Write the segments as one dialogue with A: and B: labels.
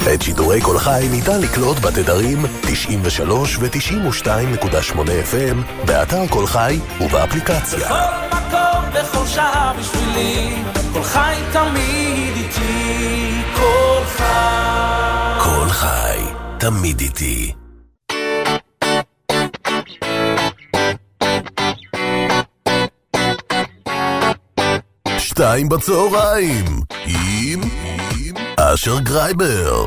A: את שידורי כל חי ניתן לקלוט בתדרים 93 ו-92.8 FM, באתר כל חי ובאפליקציה.
B: בכל מקום, בכל שעה בשבילי, כל חי תמיד איתי, כל חי.
A: כל חי, תמיד איתי. שתיים בצהריים עם אשר גרייבר.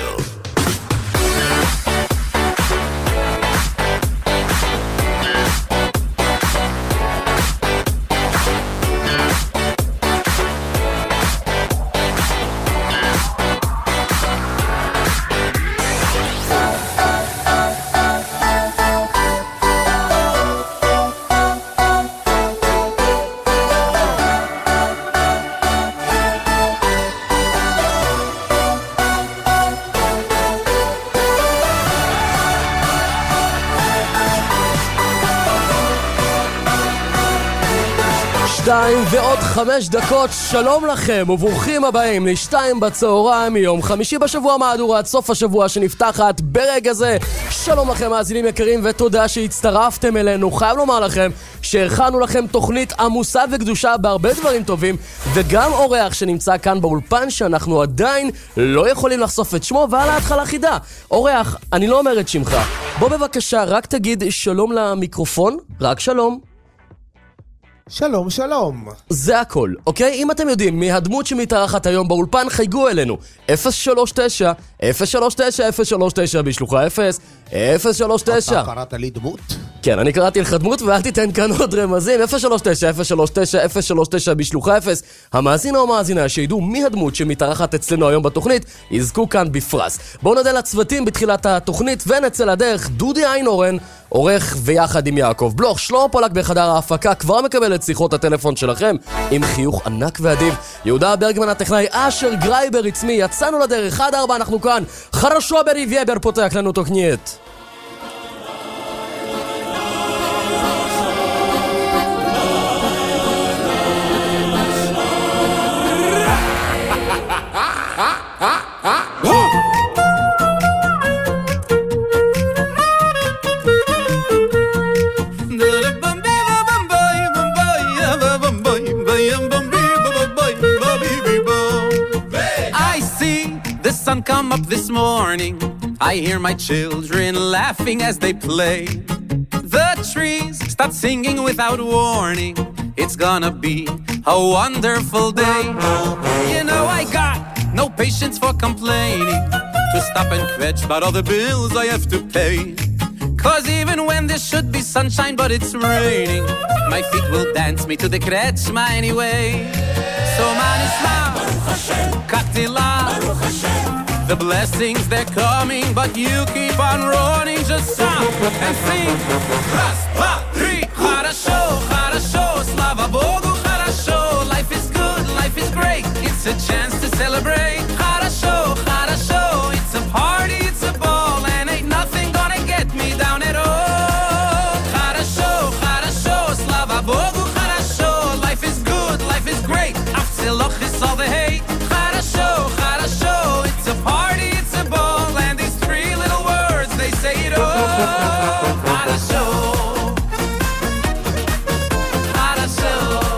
C: ועוד 5 דקות, שלום לכם וברוכים הבאים לשתיים בצהריים מיום חמישי בשבוע, מהדורת סוף השבוע שנפתחת ברגע זה. שלום לכם מאזינים יקרים ותודה שהצטרפתם אלינו. חייב לומר לכם שהכנו לכם תוכנית עמוסה וקדושה בהרבה דברים טובים, וגם אורח שנמצא כאן באולפן שאנחנו עדיין לא יכולים לחשוף את שמו, ועל ההתחלה חידה. אורח, אני לא אומר את שמך, בוא בבקשה רק תגיד שלום למיקרופון, רק שלום.
D: שלום, שלום.
C: זה הכל, אוקיי? אם אתם יודעים מי הדמות שמתארחת היום באולפן, חייגו אלינו 039 039 039 בשלוחה 0 039.
D: אתה קראת לי דמות?
C: כן, אני קראתי לך דמות ואל תיתן כאן עוד רמזים. 039 039 039 בשלוחה 0. המאזין או המאזינה שידעו מי הדמות שמתארחת אצלנו היום בתוכנית יזכו כאן בפרס. בואו נודה לצוותים בתחילת התוכנית ונצא לדרך. דודי איינורן עורך ויחד עם יעקב בלוך. שלמה פולק בחדר ההפקה כבר מקבל את שיחות הטלפון שלכם עם חיוך ענק ואדיב. יהודה ברגמן הטכנאי, אשר גרייבר עצמי. יצאנו לדרך 1-4, אנחנו כאן. חרשו בריבייבר פותח לנו תוכנית.
E: Sun come up this morning, I hear my children laughing as they play. The trees start singing without warning, it's gonna be a wonderful day. You know I got no patience for complaining, to stop and kvetch about all the bills I have to pay. Cause even when there should be sunshine but it's raining, my feet will dance me to the kretschma anyway. So man Islam, Kaktila, the blessings they're coming, but you keep on running. Just stop and sing. Раз, два, три. Хорошо, хорошо, слава Богу, хорошо. Life is good, life is great. It's a chance to celebrate. Хорошо, хорошо, it's a party, it's a ball, and ain't nothing gonna get me down at all. Хорошо, хорошо, слава Богу, хорошо. Life is good, life is great. Afseloch is all the hate. Хорошо, хорошо, it's a party, it's a ball, and these three little words, they say it all. Хорошо, хорошо,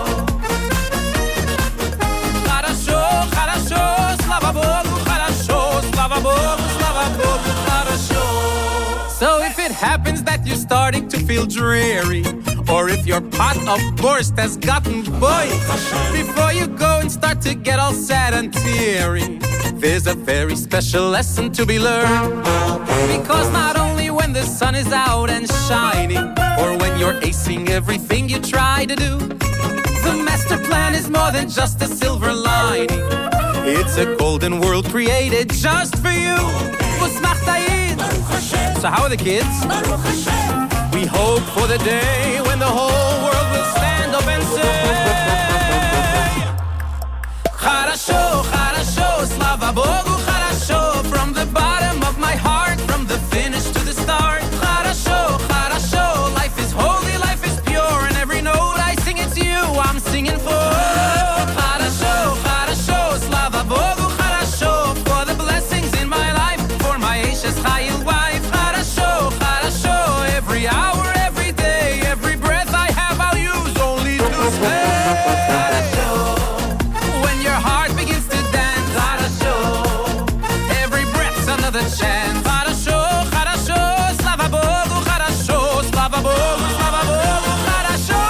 E: хорошо, хорошо, слава Богу, хорошо, слава Богу, слава Богу, хорошо. So if it happens that you're starting to feel dreary, or if your pot of borscht has gotten boiled, before you go and start to get all sad and teary, there's a very special lesson to be learned. Because not only when the sun is out and shining, or when you're acing everything you try to do, the master plan is more than just a silver lining. It's a golden world created just for you. So how are the kids? We hope for the day when the whole world will stand up and say Хорошо, хорошо, слава Богу, хорошо. From the bottom of my heart, from the finish to the start. Хорошо, хорошо, life is holy, life is pure, and every note I sing it's you I'm singing for. Хорошо, хорошо, слава Богу, хорошо, for the blessings in my life. another chance. Хорошо, хорошо, слава Богу, хорошо, слава Богу, слава Богу, хорошо.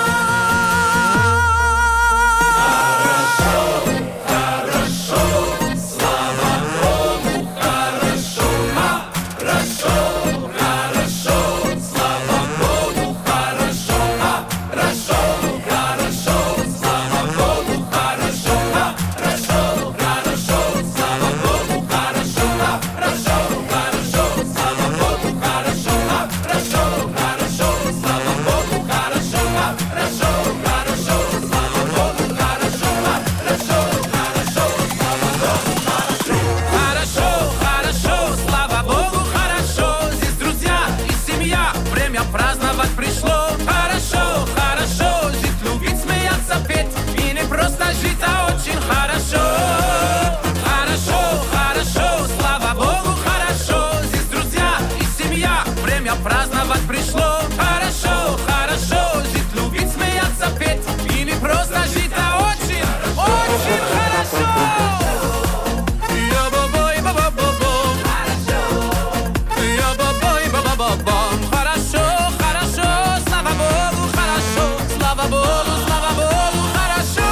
E: Хорошо, слава Богу, хорошо, хорошо, хорошо, слава Богу, хорошо, хорошо, хорошо, слава Богу, хорошо, хорошо, хорошо, слава Богу, хорошо, хорошо, хорошо, слава Богу, хорошо, хорошо, хорошо, слава Богу, хорошо, хорошо, хорошо, слава Богу, хорошо, хорошо, хорошо, слава Богу, хорошо. Хорошо, хорошо, слава Богу, хорошо. Здесь друзья и семья, время праздновать пришло. Хорошо, хорошо, жить, любить, смеяться, петь. И не просто жить, а очень хорошо. Хорошо, хорошо, слава Богу, хорошо. Здесь друзья и семья, время праздновать пришло. Хорошо, хорошо, жить, любить, смеяться, петь. И не просто жить, а очень, очень хорошо. Я-ба-бой, ба-ба-ба-бом. Я-ба-бой, ба-ба-ба-бом. Хорошо, хорошо, слава Богу, хорошо. Слава Богу, хорошо.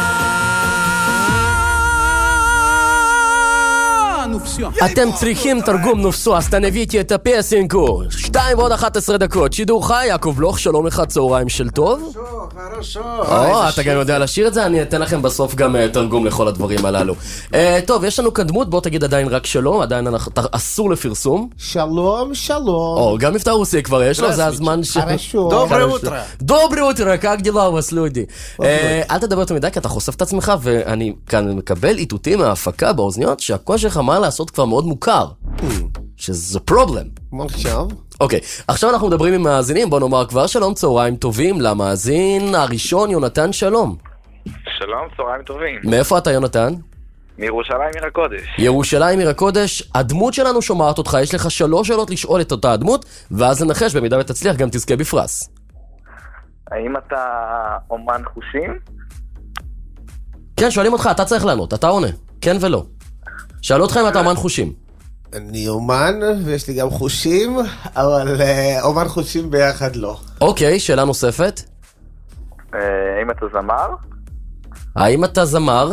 E: Ну все.
C: אתם צריכים תרגום נופסו, אז תנביתי את הפסינקו. 2 ועוד 11 דקות, שידור חי, יעקב בלוך, שלום לך, צהריים של טוב. אתה גם יודע לשיר את זה, אני אתן לכם בסוף גם תרגום לכל הדברים הללו. טוב, יש לנו כאן דמות, בוא תגיד עדיין רק שלום, עדיין אסור לפרסום.
D: שלום, שלום.
C: גם מבטא רוסי כבר יש לו, זה הזמן ש... דוברי אוטרה, как дела у вас, люди? אל תדבר יותר מדי, כי אתה חושף את עצמך, ואני כאן מקבל איתותים מההפקה באוזניות, שהכל שלך מה לעשות כבר מאוד מוכר. שזה פרובלם.
D: מה עכשיו?
C: אוקיי, עכשיו אנחנו מדברים עם מאזינים, בוא נאמר כבר שלום, צהריים טובים למאזין הראשון, יונתן שלום.
F: שלום, צהריים טובים.
C: מאיפה אתה יונתן?
F: מירושלים עיר הקודש.
C: ירושלים עיר הקודש, הדמות שלנו שומעת אותך, יש לך 3 שאלות לשאול את אותה הדמות, ואז ננחש, במידה ותצליח גם תזכה בפרס.
F: האם אתה אומן חושים?
C: כן, שואלים אותך, אתה צריך לענות, אתה עונה, כן ולא. שאלו אותך אם אתה אומן חושים.
D: אני אומן, ויש לי גם חושים, אבל אומן חושים ביחד לא.
C: אוקיי, שאלה נוספת.
F: האם אתה זמר?
C: האם אתה זמר?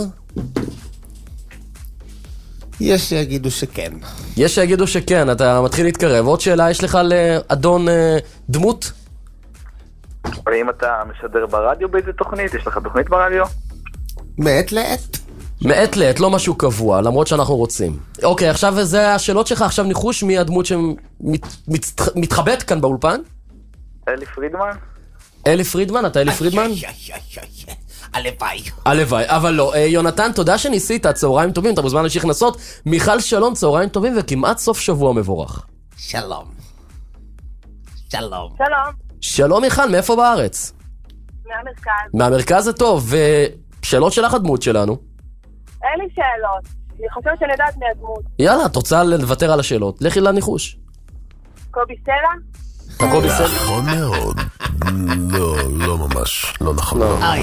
D: יש שיגידו שכן.
C: יש שיגידו שכן, אתה מתחיל להתקרב. עוד שאלה יש לך לאדון דמות?
F: האם אתה משדר ברדיו באיזה תוכנית? יש לך תוכנית ברדיו?
D: מעת לעת.
C: מעת לעת, לא משהו קבוע, למרות שאנחנו רוצים. אוקיי, עכשיו זה השאלות שלך, עכשיו ניחוש מי הדמות שמתחבאת כאן באולפן?
F: אלי פרידמן?
C: אלי פרידמן? אתה אלי פרידמן?
D: הלוואי.
C: הלוואי, אבל לא. יונתן, תודה שניסית, צהריים טובים, אתה מוזמן להמשיך לנסות. מיכל שלום, צהריים טובים, וכמעט סוף שבוע מבורך.
D: שלום. שלום.
G: שלום,
C: שלום מיכל, מאיפה בארץ?
G: מהמרכז.
C: מהמרכז זה טוב, ושאלות שלך הדמות שלנו.
G: אין לי שאלות. אני חושבת שאני יודעת מי הדמות.
C: יאללה, את רוצה לוותר על השאלות. לכי לניחוש.
G: קובי סלע?
C: קובי סלע.
A: נכון מאוד. לא ממש, לא נכון.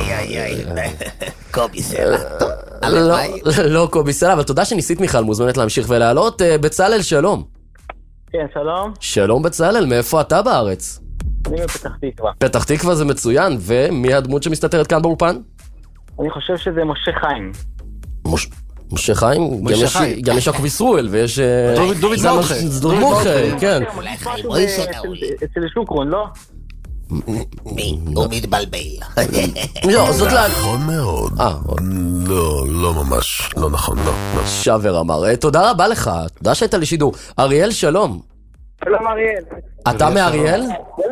D: קובי סלע.
C: לא קובי סלע, אבל תודה שניסית מיכל, מוזמנת להמשיך ולעלות. בצלאל, שלום.
H: כן, שלום.
C: שלום בצלאל, מאיפה אתה בארץ?
H: אני מפתח תקווה.
C: פתח תקווה זה מצוין, ומי הדמות שמסתתרת כאן באולפן?
H: אני חושב שזה משה חיים.
C: משה חיים? גם יש עקב ישרואל, ויש...
I: דוד מלכה.
C: דוד מלכה, כן.
H: אצל שוקרון, לא?
D: הוא מתבלבל.
C: לא, זאת לה...
A: נכון מאוד. לא ממש, לא נכון, לא.
C: שבר אמר. תודה רבה לך, תודה שהיית לשידור. אריאל, שלום.
H: שלום אריאל.
C: אתה מאריאל?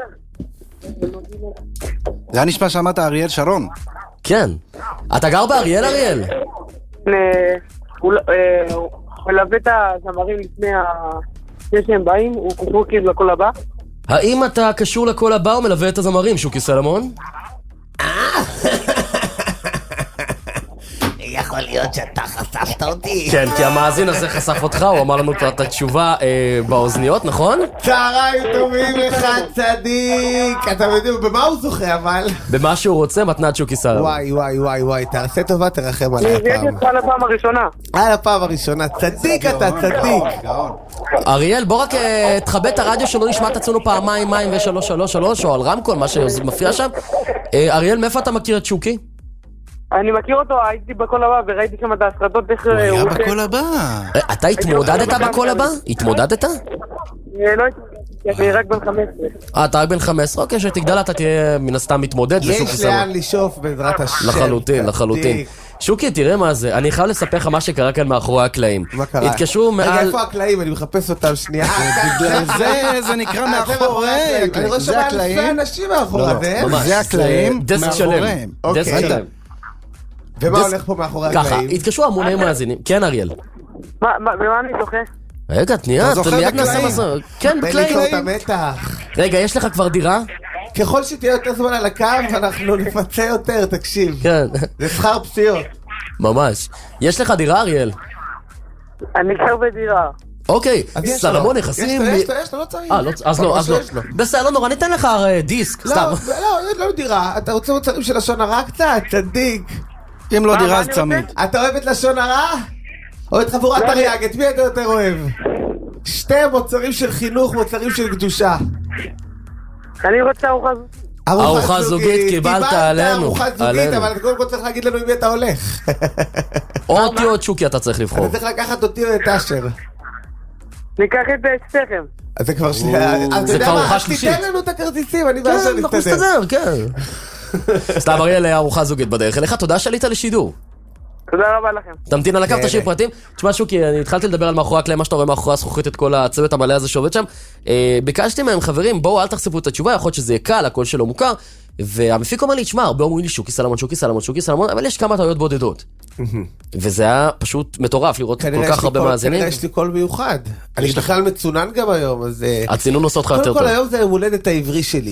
I: זה היה נשמע שאמרת אריאל שרון.
C: כן. אתה גר באריאל, אריאל?
G: הוא מלווה את הזמרים לפני שהם באים, הוא קשור כאילו לכל הבא.
C: האם אתה קשור לכל הבא או מלווה את הזמרים, שוקי סלמון?
D: יכול להיות שאתה חשפת אותי.
C: כן, כי המאזין הזה חשף אותך, הוא אמר לנו את התשובה באוזניות, נכון?
D: צהריים טובים לך צדיק. אתה יודע, במה הוא זוכה אבל?
C: במה שהוא רוצה, מתנת שוקי סלומון.
D: וואי וואי וואי וואי, תעשה טובה, תרחם עליי
G: יש
D: הפעם.
G: אותך על הפעם הראשונה.
D: על הפעם הראשונה, צדיק אתה, צדיק.
C: אריאל, בוא רק תכבד את הרדיו שלא נשמע את עצמנו פעמיים, מים ו333, או על רמקול, מה שמפריע שם. אריאל, מאיפה אתה מכיר את שוקי?
G: אני מכיר אותו, הייתי בכל הבא וראיתי שם את ההסרטות איך...
I: הוא היה בכל הבא.
C: אתה התמודדת בכל הבא? התמודדת?
G: לא הייתי, אני רק בן 15.
C: אתה רק בן 15, אוקיי, שתגדל אתה תהיה מן הסתם מתמודד בשוקי
D: יש
C: סלומון.
D: לאן לשאוף בעזרת השם.
C: לחלוטין, לחלוטין. שוקי, תראה מה זה, אני חייב לספר לך מה שקרה כאן מאחורי הקלעים.
D: מה קרה?
C: התקשרו מעל...
D: רגע, איפה הקלעים? אני מחפש אותם שנייה.
I: זה נקרא מאחורי.
D: אני רואה שם אלפי אנשים מאחורי.
I: זה הקלעים
C: דסק שלם. דסק שלם.
D: ומה הולך פה מאחורי
C: ככה,
D: הקלעים?
C: התקשרו המוני מאזינים. כן, אריאל.
G: במה אני זוכה?
C: רגע, תנייה, אתה מיד נעשה מסע. כן,
D: בקלעים.
C: בקלעים.
D: אתה מתח.
C: רגע, יש לך כבר דירה?
D: ככל שתהיה יותר זמן על הקו, אנחנו נפצה יותר, תקשיב.
C: כן.
D: זה שכר פסיעות.
C: ממש. יש לך דירה, אריאל?
G: אני גר בדירה.
C: אוקיי,
D: אז יש
C: סלומון
D: לו.
C: נכסים...
D: יש לו, לא צריך.
C: אז לא, אז לא.
D: יש לו.
C: בסדר, לא נורא, ניתן לך דיסק, סתם.
D: לא דירה. אתה רוצה מוצרים של לשון הרע קצת? צדיק.
I: אם לא דירה אז צמיד.
D: אתה אוהב את לשון הרע? או את חבורת הריאג? את מי אתה יותר אוהב? שתי מוצרים של חינוך, מוצרים של קדושה.
G: אני רוצה ארוחה זוגית.
C: ארוחה זוגית קיבלת עלינו.
D: ארוחה זוגית, אבל אתה קודם כל צריך להגיד לנו עם מי אתה הולך.
C: או אותי או את שוקי אתה צריך לבחור.
D: אתה צריך לקחת אותי או את אשר.
G: ניקח את שתיכם.
D: אז זה כבר שנייה.
C: זה כבר ארוחה שלישית.
D: תיתן לנו את הכרטיסים, אני ואשר
C: כן, אנחנו נסתדר, כן. סתם אריאל, ארוחה זוגית בדרך אליך, תודה שעלית לשידור.
G: תודה רבה לכם.
C: תמתין על הקו, תשאיר פרטים. תשמע שוקי, אני התחלתי לדבר על מאחורי הקלעים, מה שאתה רואה מאחורי הזכוכית, את כל הצוות המלא הזה שעובד שם. ביקשתי מהם, חברים, בואו אל תחשפו את התשובה, יכול להיות שזה יהיה קל, הכל שלא מוכר. והמפיק אומר לי, תשמע, הרבה אומרים לי שוקי סלומון, שוקי סלומון, שוקי סלומון, אבל יש כמה טעויות בודדות. וזה היה פשוט מטורף לראות כל כך הרבה מאזינים.
D: כנראה יש לי קול מיוחד. אני בכלל מצונן גם היום, אז...
C: הצינון עושה אותך יותר טוב.
D: קודם כל היום זה יום הולדת העברי שלי.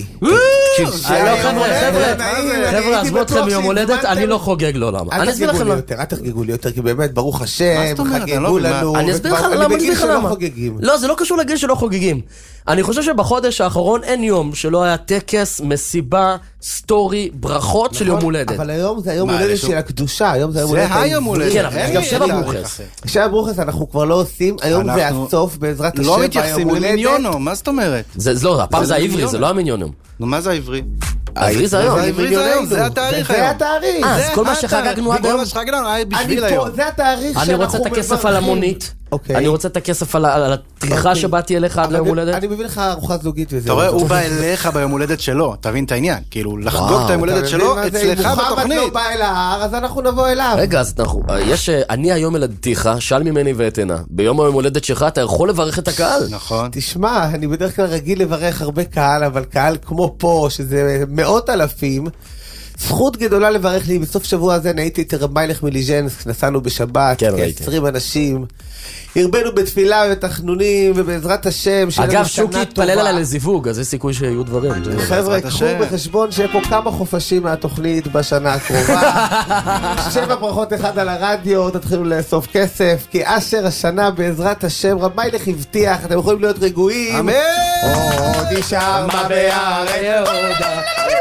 C: חבר'ה, עזבו אתכם מיום הולדת, אני לא חוגג לו למה. אני אסביר לכם למה.
D: אל תחגגו לי יותר, כי באמת, ברוך השם, חגגו לנו.
C: אני אסביר לך למה. לא, זה לא קשור לגיל שלא חוגגים. אני חושב שבחודש האחרון אין יום שלא היה טקס, מסיבה, סטורי, ברכות של יום הולדת.
D: אבל היום זה היום הולדת של הקדושה, היום זה היום הולדת העברי.
C: כן, אבל יש גם שבע ברוכס.
D: שבע ברוכס אנחנו כבר לא עושים, היום זה הסוף בעזרת השם.
I: לא מתייחסים למיניונו, מה זאת אומרת?
C: לא, הפעם זה העברי, זה לא המיניונו.
I: נו, מה זה העברי?
C: העברי זה היום.
I: זה התאריך היום.
D: זה התאריך.
C: אז כל מה שחגגנו עד היום.
I: בשביל היום.
D: זה התאריך
C: אני רוצה את הכסף על המונית. אני רוצה את הכסף על הטריחה שבאתי אליך עד ליום הולדת.
D: אני מביא לך ארוחה זוגית וזה.
I: אתה רואה, הוא בא אליך ביום הולדת שלו, תבין את העניין. כאילו, לחגוג את היום הולדת שלו אצלך בתוכנית.
D: מוחמד לא בא אל ההר, אז אנחנו נבוא אליו.
C: רגע, אז אני היום הולדתיך, שאל ממני ואתנה. ביום היום הולדת שלך אתה יכול לברך את הקהל.
I: נכון.
D: תשמע, אני בדרך כלל רגיל לברך הרבה קהל, אבל קהל כמו פה, שזה מאות אלפים, זכות גדולה לברך לי. בסוף שבוע הזה נהייתי את רב מיילך מליז'נסק, נסענו בשבת, כ-20 אנשים, הרבנו בתפילה ובתחנונים, ובעזרת השם,
C: אגב, שוקי התפלל עליי לזיווג, אז יש סיכוי שיהיו דברים.
D: חבר'ה, קחו בחשבון שיהיה פה כמה חופשים מהתוכנית בשנה הקרובה. 7 ברכות אחד על הרדיו, תתחילו לאסוף כסף, כי אשר השנה בעזרת השם, רב מיילך הבטיח, אתם יכולים להיות רגועים.
I: אמן!
D: עוד שמה בהר יהודה.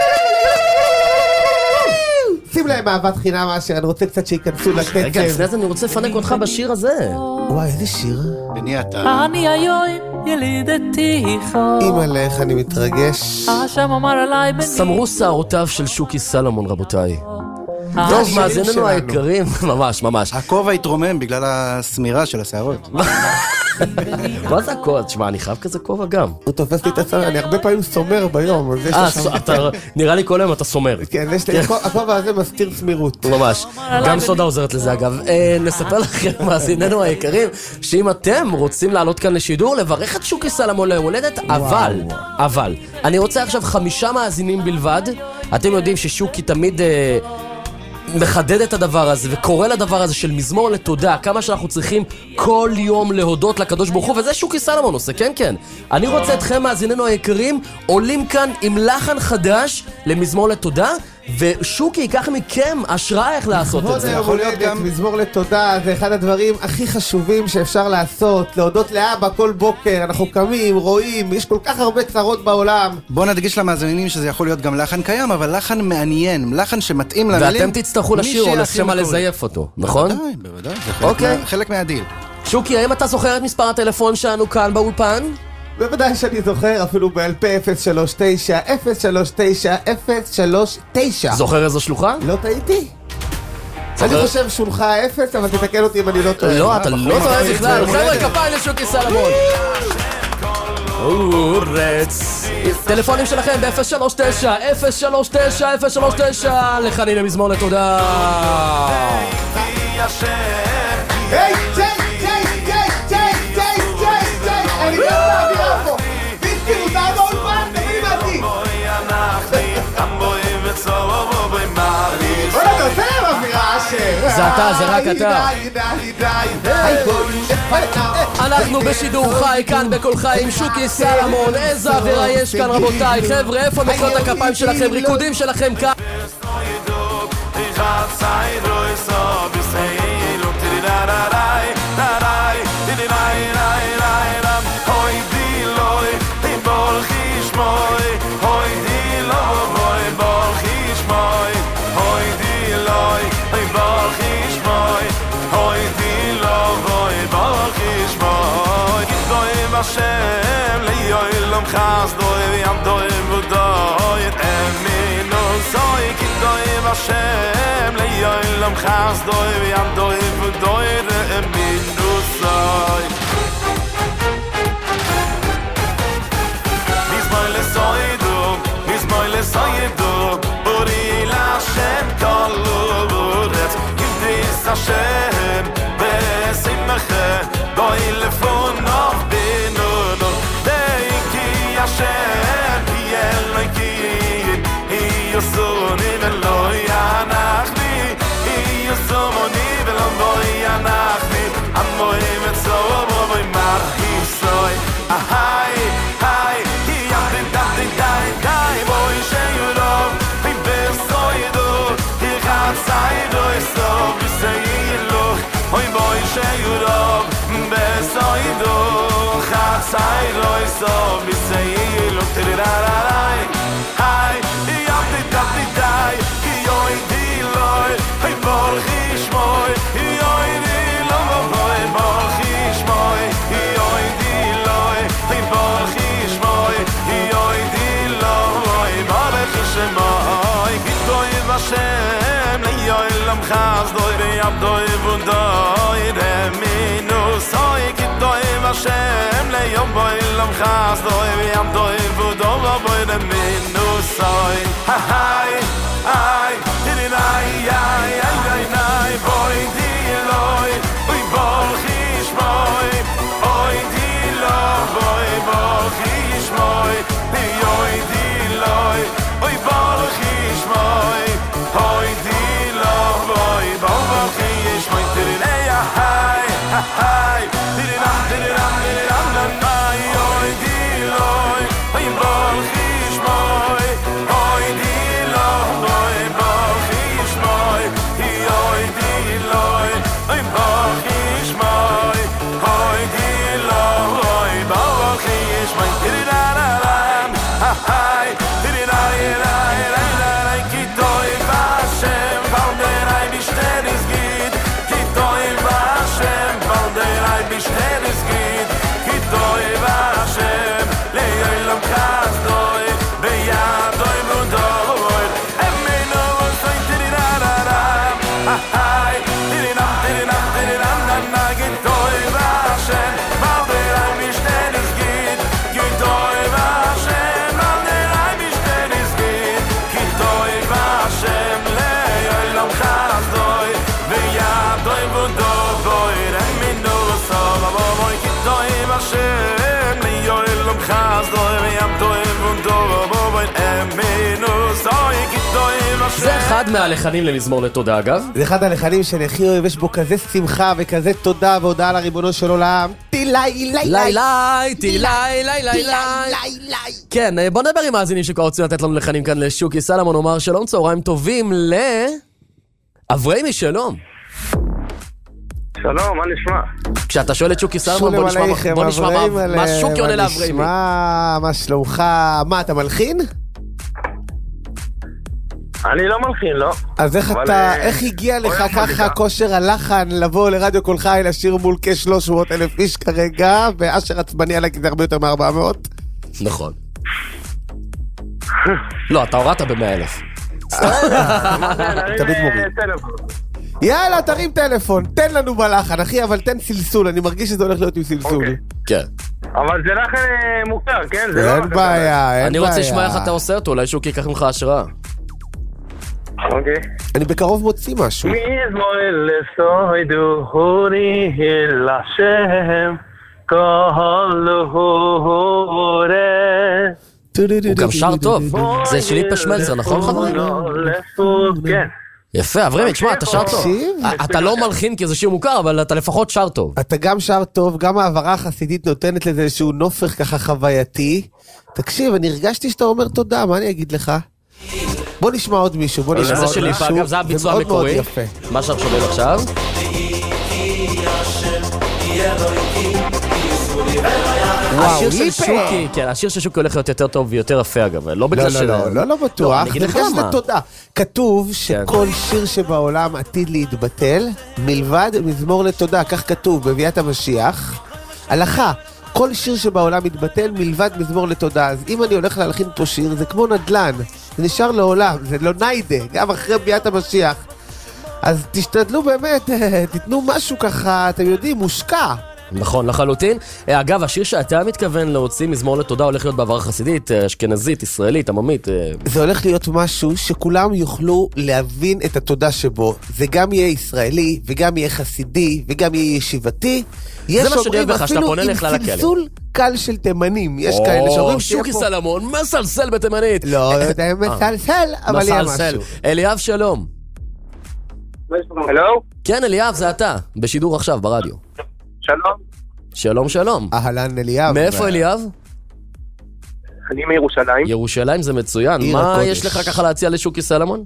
D: שים להם אהבת חינם אשר, אני רוצה קצת שיכנסו לקצב.
C: רגע, לפני זה אני רוצה לפנק אותך בשיר הזה.
D: וואי, איזה שיר.
I: בני אתה.
B: אני היום ילידתיך.
D: אימא'לך, אני מתרגש.
B: השם אמר עליי בני.
C: סמרו שערותיו של שוקי סלומון, רבותיי. טוב, מאזיננו היקרים, ממש, ממש.
I: הכובע התרומם בגלל הסמירה של השערות.
C: מה זה הכובע? תשמע, אני חייב כזה כובע גם.
D: הוא תופס לי את השער, אני הרבה פעמים סומר ביום.
C: נראה לי כל היום אתה סומר.
D: כן, הכובע הזה מסתיר סמירות.
C: ממש. גם סודה עוזרת לזה אגב. נספר לכם, מאזיננו היקרים, שאם אתם רוצים לעלות כאן לשידור, לברך את שוקי סלומון ליום הולדת, אבל, אני רוצה עכשיו 5 מאזינים בלבד. אתם יודעים ששוקי תמיד מחדד את הדבר הזה וקורא לדבר הזה של מזמור לתודה, כמה שאנחנו צריכים כל יום להודות לקדוש ברוך הוא, וזה שוקי סלומון עושה, כן כן. אני רוצה אתכם מאזיננו היקרים עולים כאן עם לחן חדש למזמור לתודה, ושוקי ייקח מכם השראה איך לעשות את זה.
D: יכול להיות גם מזמור לתודה, זה אחד הדברים הכי חשובים שאפשר לעשות, להודות לאבא כל בוקר, אנחנו קמים, רואים, יש כל כך הרבה צרות בעולם.
I: בוא נדגיש למאזינים שזה יכול להיות גם לחן קיים, אבל לחן מעניין, לחן שמתאים למילים.
C: ואתם תצטרכו לשיר או לשמה לזייף אותו, נכון?
I: בוודאי, זה חלק מהדיל.
C: שוקי, האם אתה זוכר את מספר הטלפון שלנו כאן באולפן?
D: בוודאי שאני זוכר, אפילו ב-LP 039-039-039.
C: זוכר איזו שלוחה?
D: לא טעיתי. אני חושב שולחה 0, אבל תתקן אותי אם אני לא טועה.
C: לא, אתה לא טועה בכלל. חבר'ה, כפיים לשוקי סלמון. טלפונים שלכם ב-039-039-039 לחני למזמור לתודה.
D: היי, ג'יי, ג'יי, ג'יי, ג'יי, ג'יי, ג'יי, ג'יי, אני לא באווירה פה. תזכירו, תעבור פעם, תמיד אותי. בוא נעשה להם אווירה אשר.
C: זה אתה, זה רק אתה. אנחנו בשידור חי כאן בכל חי עם שוקי סלמון. איזה אווירה יש כאן רבותיי. חבר'ה, איפה מחיאות הכפיים שלכם? ריקודים שלכם כאן.
J: Hashem leyolam chasdoi v'yamdoi v'doi eminu zoi kitoi Hashem leyolam chasdoi v'yamdoi v'doi eminu zoi Nizmoi lesoidu Uri l'Hashem kolu v'uretz Yivdis Hashem v'esimeche Doi lefunov Hashem, Elokim, Yosoni velo yanachni, Yosomoni velo yanachni, Amoim etzovo v'marchisoi. Ahai, hai, yamdim damdim dai dai, boy sheyurov, v'besoidu, hichatzaydo esov v'seiluch, oy boy sheyurov, v'besoidu, chatzaydo esov v'seiluch. Hai, yamdi dabdi dai, yoy di loy, hey bol khishmoy, yoy di loy, bol khishmoy, yoy di loy, hey bol khishmoy, yoy di loy, bol khishmoy, gitoy vashem, yoy lam khaz doy yam doy vundoy, reminu soy gitoy vashem, yom boy lam khaz doy yam doy boy the minu soy ha hai ai did I boy di loy we bol khishmoy boy di loy bol khishmoy yoy di loy we bol khishmoy boy di loy bol khishmoy did I hai did I yoy di loy we bol khishmoy boy di loy bol khishmoy
C: אחד מהלחנים למזמור לתודה, אגב.
D: זה אחד הלחנים שאני הכי אוהב, יש בו כזה שמחה וכזה תודה והודעה לריבונו של עולם. תילי,
C: כן, בוא נדבר עם מאזינים שכבר רוצים לתת לנו לחנים כאן לשוקי סלמון. אומר שלום, צהריים טובים אברהמי, שלום.
H: שלום, מה נשמע?
C: כשאתה שואל את שוקי סלמון, בוא נשמע מה שוקי עונה לאברהמי.
D: מה שלומך? מה, אתה מלחין?
H: אני לא מלחין, לא.
D: אז איך הגיע לך ככה כושר הלחן לבוא לרדיו קול חי לשיר מול כ-300,000 איש כרגע, ואשר עצבני עליי כי זה הרבה יותר מ-400?
C: נכון. לא, אתה הורדת ב-100,000.
D: תמיד מורים. יאללה, תרים טלפון, תן לנו בלחן, אחי, אבל תן סלסול, אני מרגיש שזה הולך להיות עם סלסול.
C: כן.
H: אבל זה לחן מוכר, כן?
D: אין בעיה.
C: אני רוצה לשמוע איך אתה עושה אותו, אולי שוקי ייקח ממך השראה.
H: אוקיי.
D: אני בקרוב מוציא משהו.
H: מזמור לסוידו הורי לשם כל הורה.
C: הוא גם שר טוב. זה שליפה שמלצר, נכון חברים?
H: כן.
C: יפה, אברהמי, תשמע, אתה שר טוב. אתה לא מלחין כי זה שיר מוכר, אבל אתה לפחות שר טוב.
D: אתה גם שר טוב, גם העברה החסידית נותנת לזה איזשהו נופך ככה חווייתי. תקשיב, אני הרגשתי שאתה אומר תודה, מה אני אגיד לך? בוא נשמע עוד מישהו,
C: זה שליפה, אגב, זה הביצוע המקורי. מה שאנחנו שומעים עכשיו? השיר של שוקי, כן, השיר של שוקי הולך להיות יותר טוב ויותר יפה, אגב, לא בגלל של...
D: לא בטוח, אני אגיד לך תודה. כתוב שכל שיר שבעולם עתיד להתבטל, מלבד מזמור לתודה, כך כתוב בביאת המשיח. הלכה, כל שיר שבעולם מתבטל מלבד מזמור לתודה. אז אם אני הולך להלחין פה שיר, זה כמו נדלן, זה נשאר לעולם, זה לא ניידה, גם אחרי ביאת המשיח. אז תשתדלו באמת, תיתנו משהו ככה, אתם יודעים, מושקע.
C: נכון, לחלוטין. אגב, השיר שאתה מתכוון להוציא מזמור לתודה הולך להיות בעבר חסידית, אשכנזית, ישראלית, עממית.
D: זה הולך להיות משהו שכולם יוכלו להבין את התודה שבו. זה גם יהיה ישראלי, וגם יהיה חסידי, וגם יהיה ישיבתי.
C: זה מה שאני אוהב לך, שאתה פונה לך לכלם.
D: צלצול קל של תימנים. יש כאלה שאומרים
C: שוקי סלמון, מסלסל בתימנית.
D: לא יודע אם מסלסל, אבל יהיה משהו.
C: אליאב, שלום.
H: הלו?
C: כן, אליאב, זה אתה, בשידור עכשיו, ברדיו.
H: שלום.
C: שלום, שלום.
D: אהלן אליאב.
C: מאיפה אליאב?
H: אני מירושלים.
C: ירושלים זה מצוין. מה יש לך ככה להציע לשוקי סלמון?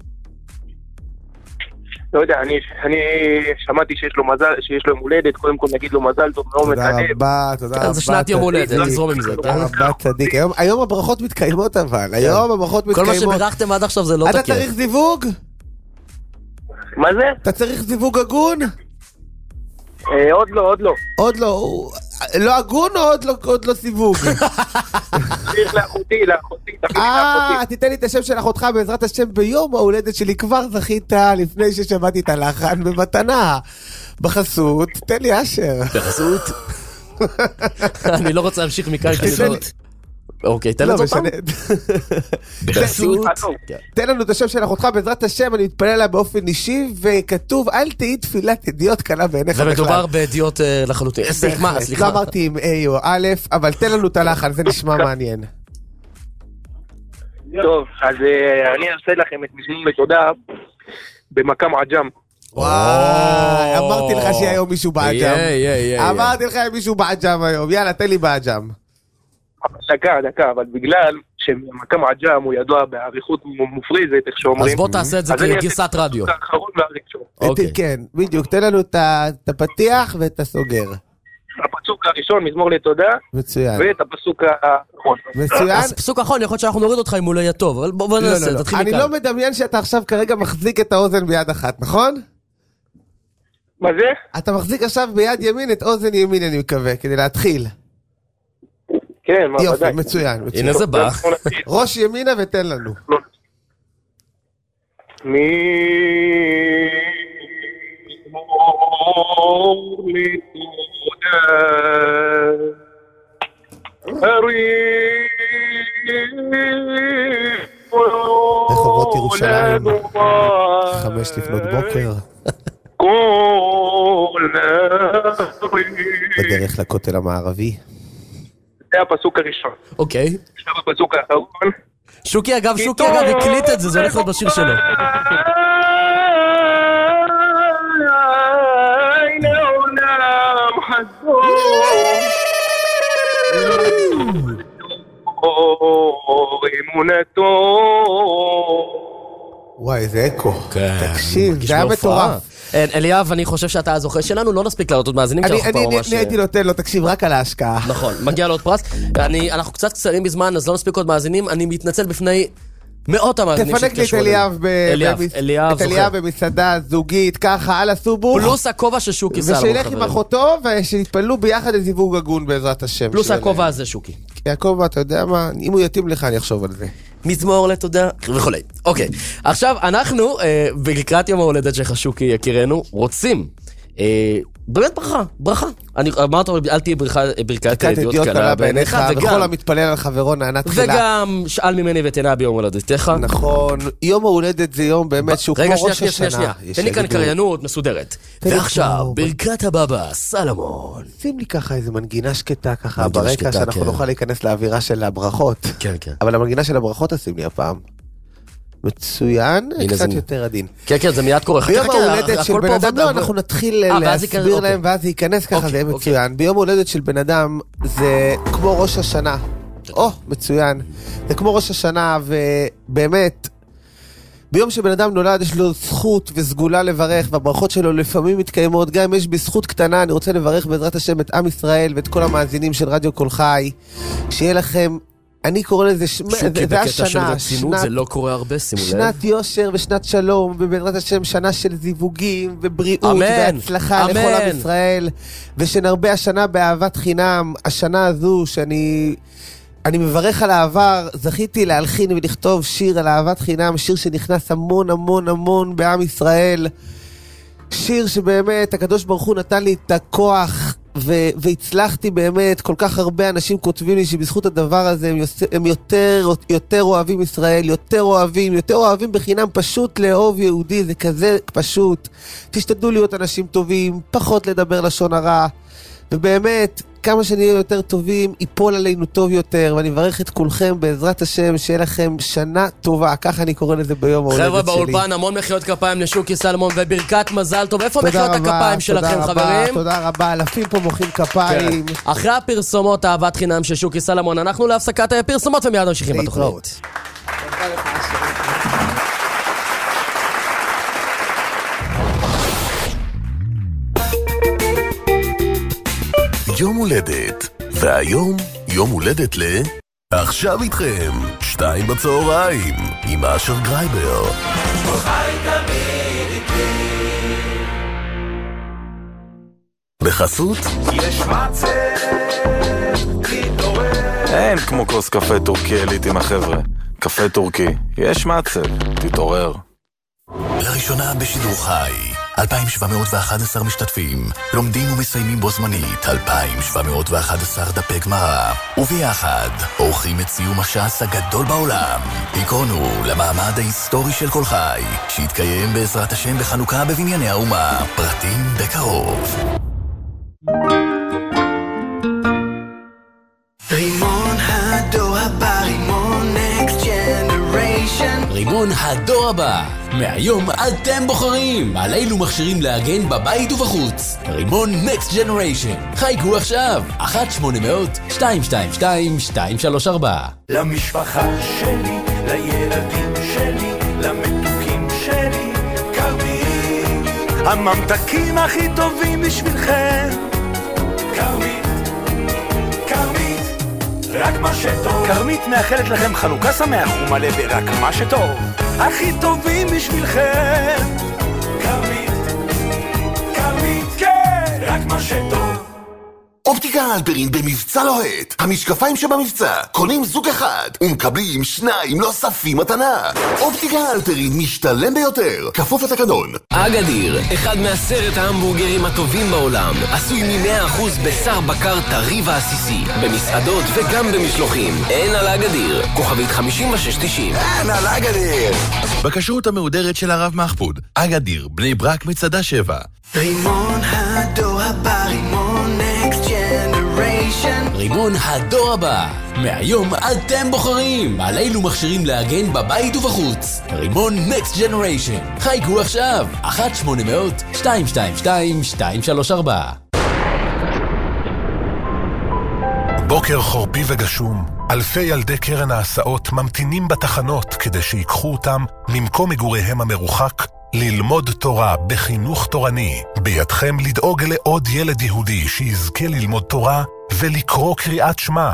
H: לא יודע, אני שמעתי שיש לו מזל, שיש לו יום הולדת, קודם כל נגיד לו מזל טוב, מאוד
D: תודה רבה, תודה רבה.
C: זה שנת יום הולדת, נזרום עם זה.
D: תודה רבה, צדיק. היום הברכות מתקיימות אבל, היום הברכות מתקיימות.
C: כל מה שברכתם עד עכשיו זה לא תקף.
D: אתה צריך זיווג?
H: מה זה?
D: אתה צריך זיווג הגון?
H: עוד לא.
D: עוד לא? לא הגון או עוד לא סיווג?
H: צריך לאחותי,
D: תיתן לי את השם של אחותך בעזרת השם ביום ההולדת שלי, כבר זכית לפני ששמעתי את הלחן במתנה. בחסות, תן לי אשר.
C: בחסות? אני לא רוצה להמשיך מכאן. בחסות? אוקיי, תן לנו אותם. בחסות.
D: תן לנו את השם של אחותך בעזרת השם, אני מתפלל עליה באופן אישי, וכתוב אל תהי תפילת ידיעות קלה בעיניך בכלל.
C: ומדובר בידיעות לחלוטין.
D: סליחה. לא אמרתי עם A או א', אבל תן לנו את הלחן, זה נשמע מעניין.
H: טוב, אז אני אעשה לכם את מזמור לתודה במקם עג'ם.
D: וואי, אמרתי לך שיהיה היום מישהו בעג'ם. אמרתי לך מישהו בעג'ם היום, יאללה, תן לי בעג'ם.
H: דקה, אבל בגלל שמקם עג'ם הוא ידוע בעריכות מופריזת, איך שאומרים.
C: אז בוא תעשה את זה כגרסת רדיו.
D: כן, בדיוק, תן לנו את הפתיח ואת הסוגר.
H: הפסוק הראשון, מזמור לתודה.
D: מצוין.
H: ואת הפסוק האחרון.
D: מצוין.
C: אז פסוק האחרון, יכול להיות שאנחנו נוריד אותך אם הוא לא יהיה טוב, אבל בוא ננסה, תתחיל מכאן.
D: אני לא מדמיין שאתה עכשיו כרגע מחזיק את האוזן ביד אחת, נכון?
H: מה זה?
D: אתה מחזיק עכשיו ביד ימין את אוזן ימין, אני מקווה, כדי להתחיל.
H: כן, מה
D: יופי, מצוין.
C: הנה זה בא.
D: ראש ימינה ותן לנו.
H: מזמור לתודה
D: רחובות ירושלים 5 לפנות בוקר בדרך לכותל המערבי.
H: זה הפסוק הראשון.
C: אוקיי.
H: עכשיו הפסוק האחרון.
C: שוקי אגב הקליט את זה, זה הולך להיות בשיר שלו.
H: אמונתו.
D: וואי, זה אקו. תקשיב, זה היה מטורף.
C: אליאב, אני חושב שאתה הזוכה שלנו, לא נספיק לעלות עוד מאזינים.
D: אני הייתי נותן לו, תקשיב, רק על ההשקעה.
C: נכון, מגיע לו עוד פרס. אנחנו קצת קצרים בזמן, אז לא נספיק עוד מאזינים. אני מתנצל בפני מאות המאזינים
D: תפנק לי את אליאב במסעדה זוגית, ככה, על הסובו.
C: פלוס הכובע של שוקי סלמון, חברים.
D: ושילך עם אחותו, ושנתפללו ביחד לזיווג הגון בעזרת השם.
C: פלוס הכובע הזה, שוקי.
D: הכובע, אתה יודע מה? אם הוא יתאים לך, אני אחשוב על זה.
C: מזמור לתודה וכולי. אוקיי, עכשיו אנחנו, לקראת יום ההולדת שלך, שוקי, יקירנו, רוצים באמת ברכה. אני אמרת, אל תהיה ברכת ידיעות קלה בעיניך,
D: וכל המתפלל על חברו נענה תחילה.
C: וגם שאל ממני ותנה ביום הולדתך.
D: נכון, יום ההולדת זה יום באמת שהוא כמו ראש השנה.
C: שנייה, תן לי כאן קריינות מסודרת. ועכשיו, ברכת הבבא, סלמון.
D: שים לי ככה איזה מנגינה שקטה ככה ברקע, שאנחנו נוכל להיכנס לאווירה של הברכות.
C: כן, כן.
D: אבל המנגינה של הברכות עושים לי הפעם. מצוין, קצת יותר עדין.
C: כן, כן, זה מיד קורה.
D: ביום ההולדת של בן אדם, לא, אנחנו נתחיל להסביר להם ואז זה ייכנס ככה, זה יהיה מצוין. ביום ההולדת של בן אדם זה כמו ראש השנה. מצוין. זה כמו ראש השנה, ובאמת, ביום שבן אדם נולד יש לו זכות וסגולה לברך, והברכות שלו לפעמים מתקיימות, גם אם יש בזכות קטנה, אני רוצה לברך בעזרת השם את עם ישראל ואת כל המאזינים של רדיו קול חי, שיהיה לכם, אני קורא לזה, זה השנה,
C: זה לא קורה הרבה, שימו לב.
D: שנת יושר ושנת שלום, ובעזרת השם שנה של זיווגים ובריאות והצלחה לכל עם ישראל, ושנרבה השנה באהבת חינם, השנה הזו שאני מברך על העבר, זכיתי להלחין ולכתוב שיר על אהבת חינם, שיר שנכנס המון המון המון בעם ישראל, שיר שבאמת הקדוש ברוך הוא נתן לי את הכוח, והצלחתי באמת, כל כך הרבה אנשים כותבים לי שבזכות הדבר הזה הם יותר אוהבים ישראל, יותר אוהבים בחינם, פשוט לאהוב יהודי, זה כזה פשוט. תשתדלו להיות אנשים טובים, פחות לדבר לשון הרע, ובאמת, כמה שנהיה יותר טובים, ייפול עלינו טוב יותר, ואני מברך את כולכם בעזרת השם, שיהיה לכם שנה טובה, ככה אני קורא לזה ביום ההולדת שלי.
C: חבר'ה באולפן, המון מחיאות כפיים לשוקי סלמון, וברכת מזל טוב. איפה מחיאות הכפיים שלכם, חברים?
D: תודה רבה, אלפים פה מוחאים כפיים.
C: אחרי הפרסומות אהבת חינם של שוקי סלמון, אנחנו להפסקת הפרסומות ומיד ממשיכים בתוכנית.
A: יום הולדת, והיום יום הולדת עכשיו איתכם, 2 בצהריים, עם אשר גרייבר. בחסות?
J: יש מצב, תתעורר.
K: אין כמו כוס קפה טורקי עילית עם החבר'ה. קפה טורקי, יש מצב, תתעורר.
A: לראשונה בשידור חי 2,711 משתתפים, לומדים ומסיימים בו זמנית 2,711 דפי גמרא, וביחד עורכים את סיום הש"ס הגדול בעולם. היכונו למעמד ההיסטורי של קול חי, שיתקיים בעזרת השם בחנוכה בבנייני האומה, פרטים בקרוב.
L: רימון הדור הבא, רימון נקסט ג'נריישן.
M: רימון הדור הבא, מהיום אתם בוחרים על אילו מכשירים להגן בבית ובחוץ. רימון נקסט ג'נריישן, חייגו עכשיו 1-800-222-234.
J: למשפחה שלי, לילדים שלי, למתוקים שלי, כרמית, הממתקים הכי טובים בשבילכם. כרמית, רק מה שטוב. כרמית מאחלת לכם חנוכה שמח ומלא ברק מה שטוב, הכי טובים בשבילכם. כרמית, כן, רק מה שטוב.
A: אופטיקה אלפרין במבצע לוהט, המשקפיים שבמבצע, קונים זוג אחד ומקבלים 2 נוספים מתנה. אופטיקה אלפרין משתלם ביותר, כפוף לתקנון.
M: אגדיר, אחד מ10 ההמבורגרים הטובים בעולם, עשוי מ100% בשר בקר טרי ועסיסי, במסעדות וגם במשלוחים. אין על אגדיר, כוכבית 5690.
A: אין על אגדיר. בכשרות המהודרת של הרב מחפוד, אגדיר, בני ברק מצדה 7.
L: רימון הדור הבא, רימון נקסט ג'נריישן.
M: רימון הדור הבא, מהיום אתם בוחרים על אילו מכשירים להגן בבית ובחוץ. רימון נקסט ג'נריישן, חייגו עכשיו 1-800-222-234.
N: בוקר חורפי וגשום, אלפי ילדי קרן ההסעות ממתינים בתחנות כדי שיקחו אותם ממקום מגוריהם המרוחק ללמוד תורה בחינוך תורני. בידכם לדאוג לעוד ילד יהודי שיזכה ללמוד תורה ולקרוא קריאת שמע.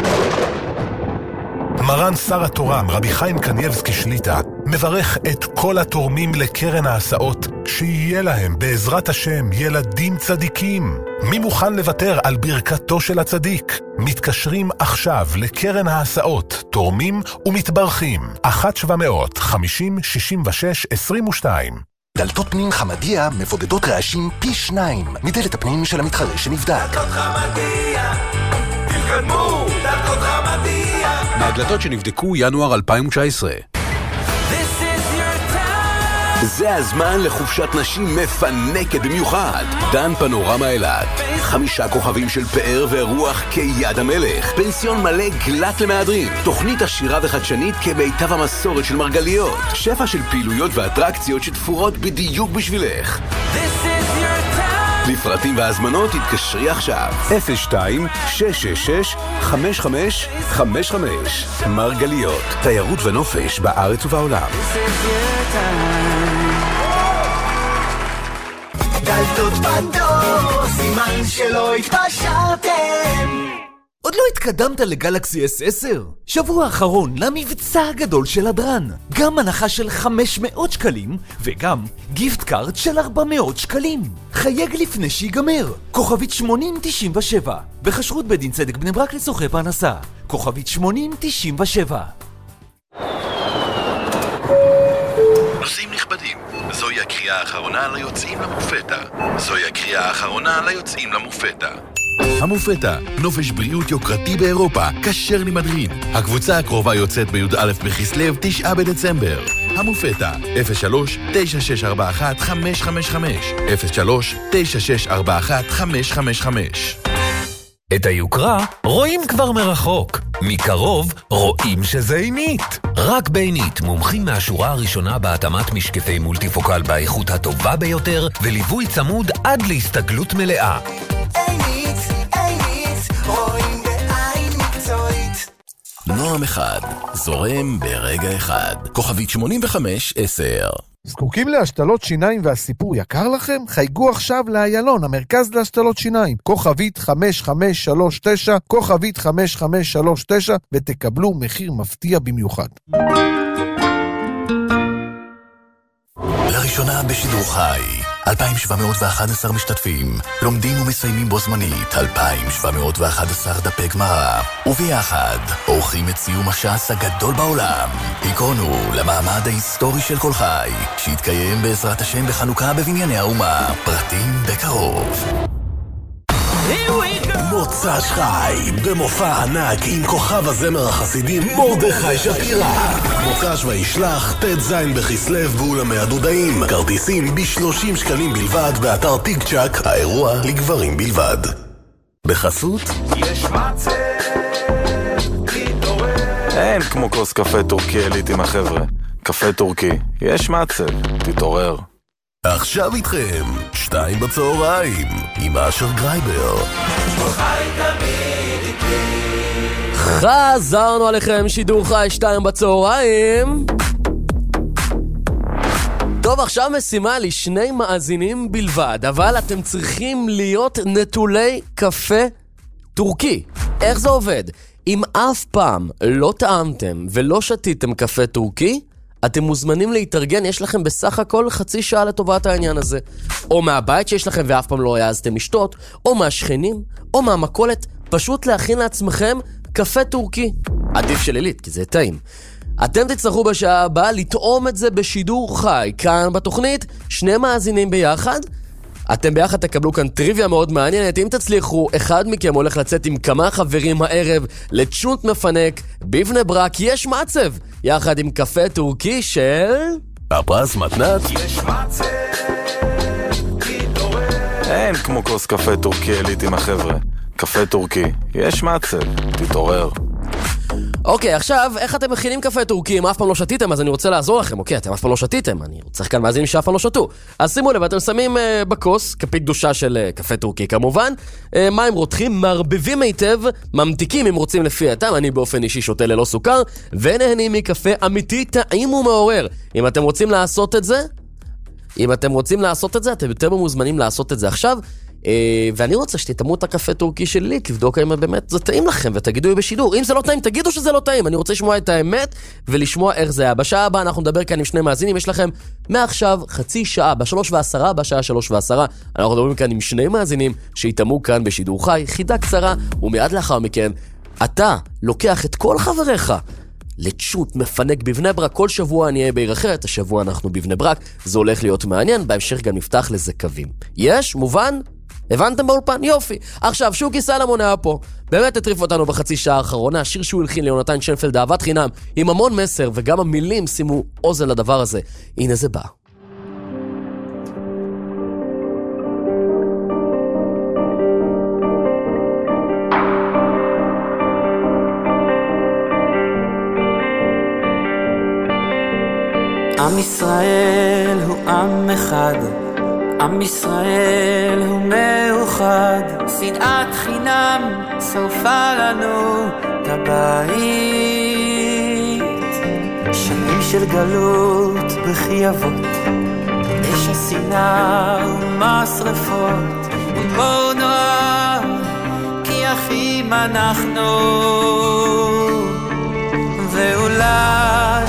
N: מרן שר התורם רבי חיים קניבסקי שליטה מברך את כל התורמים לקרן ההסעות שיהיה להם בעזרת השם ילדים צדיקים. מי מוכן לוותר על ברכתו של הצדיק? מתקשרים עכשיו לקרן ההסעות, תורמים ומתברכים 1-700-50-66-22.
O: דלתות פנים חמדיה מבודדות רעשים פי 2 מדלת הפנים של המתחרה שנבדק.
L: דלתות חמדיה, תתקדמו, דלתות חמדיה.
P: מהדלתות שנבדקו ינואר 2019. זה הזמן לחופשת נשים מפנקת במיוחד. דן פנורמה אלעד, 5 כוכבים של פאר ורוח כיד המלך, פנסיון מלא גלת למהדרין, תוכנית עשירה וחדשנית כמיטב המסורת של מרגליות, שפע של פעילויות ואטרקציות שתפורות בדיוק בשבילך. לפרטים והזמנות תתקשרי עכשיו 02-666-5555. מרגליות, תיירות ונופש בארץ ובעולם.
L: דלתות פנדור, סימן שלא התפשרתם.
Q: עוד לא התקדמת לגלקסי S10? שבוע האחרון למבצע הגדול של הדרן. גם הנחה של 500 שקלים וגם גיפט קארד של 400 שקלים. חייג לפני שיגמר. כוכבית 8097. בחשרות בית דין צדק בני ברק לצורכי פרנסה. כוכבית 8097.
R: נוסעים נכבדים, זוהי הקריאה האחרונה ליוצאים למופתא. זוהי הקריאה האחרונה ליוצאים למופתא. המופתא, נופש בריאות יוקרתי באירופה, כשר למדרין. הקבוצה הקרובה יוצאת בי"א בכסלו 9 בדצמבר. המופתא, 03-9641555 03-9641555.
S: את היוקרה רואים כבר מרחוק. מקרוב רואים שזה עינית. רק בעינית מומחים מהשורה הראשונה בהתאמת משקפי מולטיפוקל באיכות הטובה ביותר וליווי צמוד עד להסתגלות מלאה.
L: עינית, רואים בעין מקצועית.
A: נועם אחד, זורם ברגע אחד. כוכבית 85-10.
T: זקוקים להשתלות שיניים והסיפור יקר לכם? חייגו עכשיו לאיילון, המרכז להשתלות שיניים. כוכבית 5539, כוכבית 5539, ותקבלו מחיר מפתיע במיוחד.
A: לראשונה בשידור חי, 2,711 משתתפים, לומדים ומסיימים בו זמנית 2,711 דפי גמרא, וביחד עורכים את סיום הש"ס הגדול בעולם. היכונו למעמד ההיסטורי של כל חי, שיתקיים בעזרת השם בחנוכה בבנייני האומה. פרטים בקרוב.
U: מוצ"ש חי, במופע ענק עם כוכב הזמר החסידי מרדכי שפירא. מוצ"ש וישלח, ט"ז בכסלו באולמי הדודאים. כרטיסים ב-30 שקלים בלבד באתר טיק צ'ק, האירוע לגברים בלבד. בחסות
J: יש מצב, תתעורר.
K: אין כמו כוס קפה טורקי עילית עם החבר'ה. קפה טורקי, יש מצב, תתעורר.
U: עכשיו איתכם, 2 בצהריים, עם אשר גרייבר.
C: חזרנו עליכם, שידור חי 2 בצהריים. טוב, עכשיו משימה לי 2 מאזינים בלבד, אבל אתם צריכים להיות נטולי קפה טורקי. איך זה עובד? אם אף פעם לא טעמתם ולא שתיתם קפה טורקי, אתם מוזמנים להתארגן, יש לכם בסך הכל חצי שעה לטובת העניין הזה. או מהבית שיש לכם ואף פעם לא העזתם לשתות, או מהשכנים, או מהמכולת, פשוט להכין לעצמכם קפה טורקי. עדיף של עילית, כי זה טעים. אתם תצטרכו בשעה הבאה לטעום את זה בשידור חי. כאן בתוכנית, 2 מאזינים ביחד. אתם ביחד תקבלו כאן טריוויה מאוד מעניינת. אם תצליחו, אחד מכם הולך לצאת עם כמה חברים הערב לצ'ונט מפנק בבני ברק. יש מצב, יחד עם קפה טורקי של...
U: הפרס מתנת.
J: יש מצב, תתעורר.
K: אין כמו כוס קפה טורקי עילית עם החבר'ה. קפה טורקי, יש מצב, תתעורר.
C: אוקיי, עכשיו, איך אתם מכינים קפה טורקי? אם אף פעם לא שתיתם, אז אני רוצה לעזור לכם. אוקיי, אתם אף פעם לא שתיתם, אני צריך כאן מאזינים שאף פעם לא שתו. אז שימו לב, אתם שמים בכוס, כפית קדושה של קפה טורקי כמובן, מים רותחים, מערבבים היטב, ממתיקים אם רוצים לפי הטעם, אני באופן אישי שותה ללא סוכר, ונהנים מקפה אמיתי, טעים ומעורר. אם אתם רוצים לעשות את זה, אתם יותר מוזמנים לעשות את זה עכשיו, ואני רוצה שתתאמו את הקפה טורקי שלי, לבדוק אם באמת זה טעים לכם, ותגידו לי בשידור. אם זה לא טעים, תגידו שזה לא טעים. אני רוצה לשמוע את האמת, ולשמוע איך זה היה. בשעה הבאה אנחנו נדבר כאן עם שני מאזינים, יש לכם מעכשיו חצי שעה, ב3:10, בשעה 3:10, אנחנו מדברים כאן עם שני מאזינים, שיתאמו כאן בשידור חי, חידה קצרה, ומיד לאחר מכן, אתה לוקח את כל חבריך, לצ'וט מפנק בבני ברק. כל שבוע אני אהיה בעיר אחרת, השבוע אנחנו בבני ברק, זה הולך להיות מעניין, בהמשך גם נפתח לזה קווים. יש? מובן? הבנתם באולפן? יופי. עכשיו, שוקי סלמון היה פה, באמת הטריף אותנו בחצי שעה האחרונה, השיר שהוא הלחין ליונתן שיינפלד, אהבת חינם, עם המון מסר, וגם המילים שימו אוזן לדבר הזה. הנה זה בא.
B: עם ישראל הוא עם אחד, עם ישראל הוא מאוחד, שנאת חינם שרפה לנו את הבית, שנים של גלות בחייבות, אש השנאה ומשרפות, ובואו נאהב כי אחים אנחנו, ואולי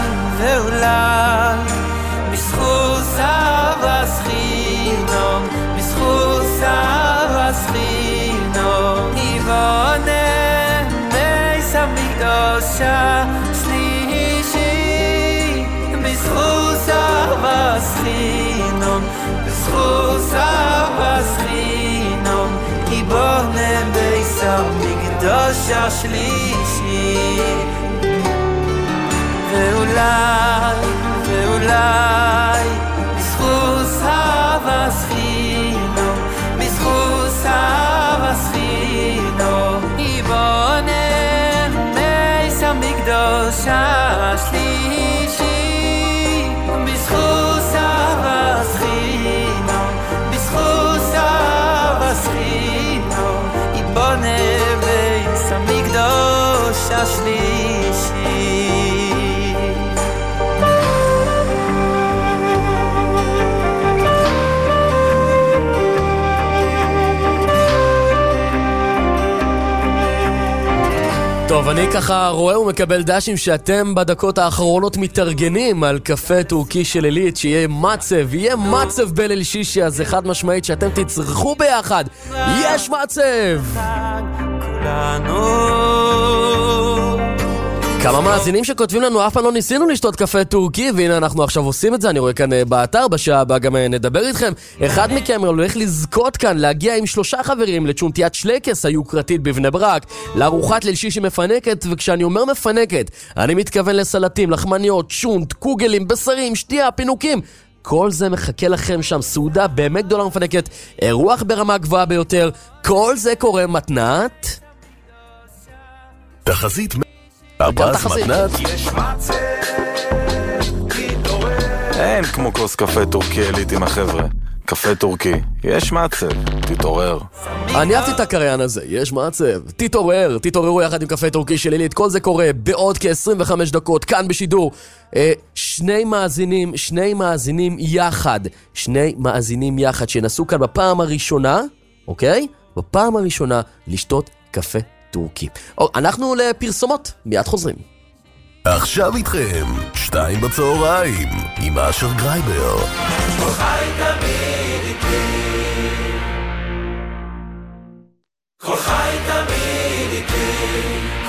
B: בזכות אהבת חינם, בזכות אהבת חינם, נבנה בית המקדש השלישי, בזכות אהבת חינם, בזכות אהבת חינם, נבנה בית המקדש השלישי. ואולי בזכות אהבת חינם, בזכות אהבת חינם, ייבנה בית המקדש השלישי, בזכות אהבת חינם, בזכות אהבת חינם, ייבנה בית המקדש השלישי.
C: טוב, אני ככה רואה ומקבל דשים שאתם בדקות האחרונות מתארגנים על קפה טורקי של אלית, שיהיה מצב בליל שישי, אז אחד משמעית שאתם תצרכו ביחד. יש מצב! כמה מאזינים שכותבים לנו, אף פעם לא ניסינו לשתות קפה טורקי, והנה אנחנו עכשיו עושים את זה, אני רואה כאן באתר, בשעה הבאה גם נדבר איתכם. אחד מכם הולך לזכות כאן, להגיע עם 3 חברים לצ'ונטיית שלקס היוקרתית בבני ברק, לארוחת ליל שישי מפנקת, וכשאני אומר מפנקת, אני מתכוון לסלטים, לחמניות, צ'ונט, קוגלים, בשרים, שתייה, פינוקים. כל זה מחכה לכם שם, סעודה באמת גדולה מפנקת, אירוח ברמה גבוהה ביותר, כל זה קורה מתנת.
U: תחזית ארבעת מתנת.
K: יש מצב, אין כמו כוס קפה טורקי אלית עם החבר'ה. קפה טורקי, יש מצב, תתעורר.
C: אני אהבתי את הקריין הזה, יש מצב, תתעוררו יחד עם קפה טורקי של אלית. כל זה קורה בעוד כ-25 דקות, כאן בשידור. שני מאזינים יחד שנסו כאן בפעם הראשונה, אוקיי? בפעם הראשונה לשתות קפה טורקי. אנחנו לפרסומות, מיד חוזרים.
U: עכשיו איתכם, 2 בצהריים, עם אשר גרייבר.
L: חי תמיד איתי, כל חי תמיד איתי,